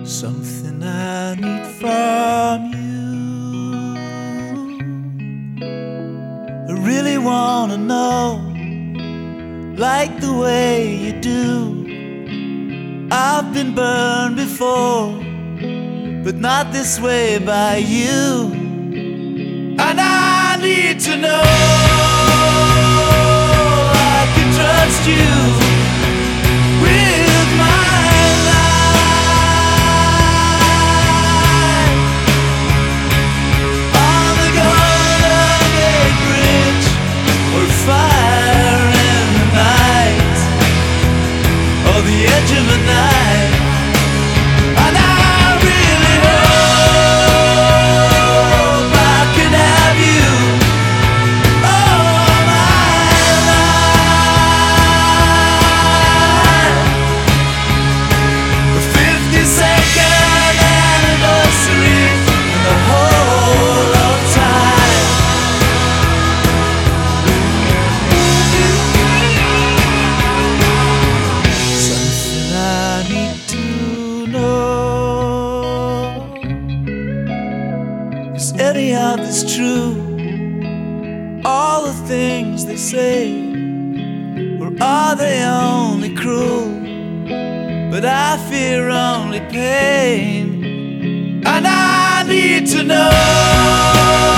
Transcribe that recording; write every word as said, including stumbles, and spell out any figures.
Something I need from you. I really wanna know, like the way you do. I've been burned before, but not this way by you. And I need to know I can trust you with my life. On the Golden Gate Bridge, or fire in the night, or the edge of a night. And I really hope I can have you all my life. The fifty-second anniversary and the whole of time. Something I need to know. Is any of this true? All the things they say, or are they only cruel? But I fear only pain, and I need to know